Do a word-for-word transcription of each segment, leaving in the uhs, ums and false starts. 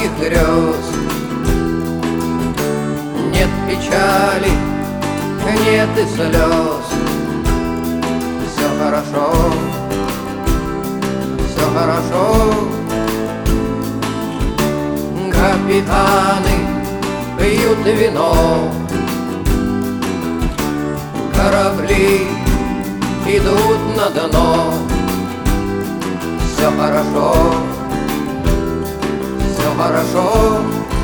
сладких грез. Нет печали, нет и слез. Все хорошо, все хорошо. Капитаны пьют вино, корабли идут на дно. Все хорошо, все хорошо.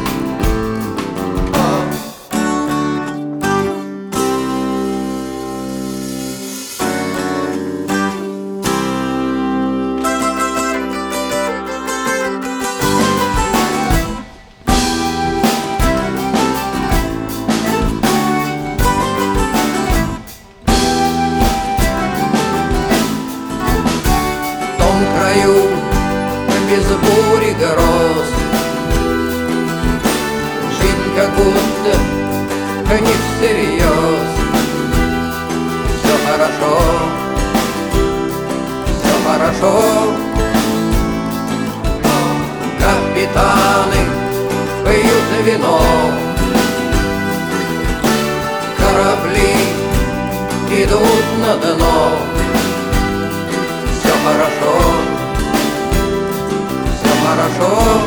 Без бури гроз жизнь как будто не всерьез. Все хорошо, все хорошо. Капитаны пьют вино, корабли идут на дно. Все хорошо, хорошо.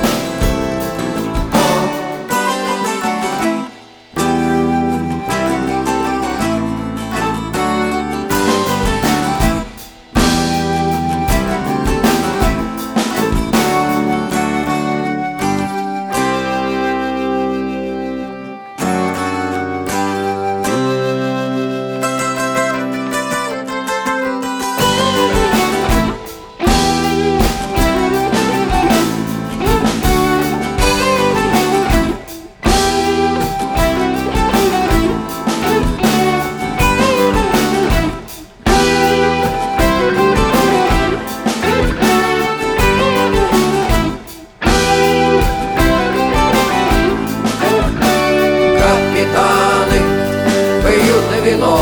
Капитаны пьют вино,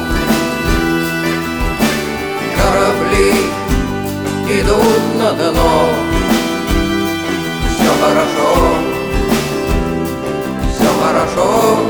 корабли идут на дно. Все хорошо, все хорошо.